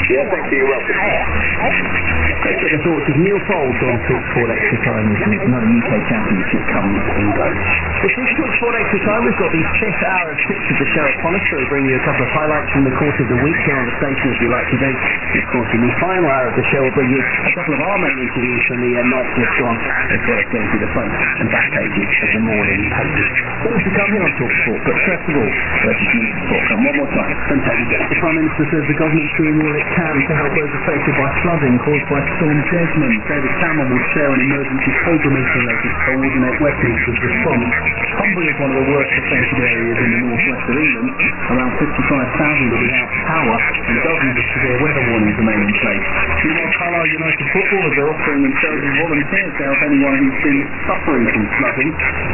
Yeah, thank you. You're welcome. Let's get the thoughts of Neil Fold on TalkSport Extra Time as another UK Championship comes and goes. This is TalkSport Extra Time. We've got the fifth hour of tips of the show upon us, so we'll bring you a couple of highlights from the course of the week here on the station, as we like to do. Of course, in the final hour of the show, we'll bring you a couple of our main interviews from the night just gone, as well as going through the front and back pages of the morning papers. Things to come here on TalkSport, but first of all, let's just use the talk on one more time. The Prime Minister says the government's doing all it can to help those affected by flooding caused by Storm Desmond. David Cameron will chair an emergency programme installation to coordinate Westminster's response. Cumbria is one of the worst affected areas in the northwest of England. Around 55,000 are without power, and dozens of severe weather warnings remain in place. Meanwhile, Carlisle United footballers are offering themselves as volunteers to help anyone who's been suffering from flooding.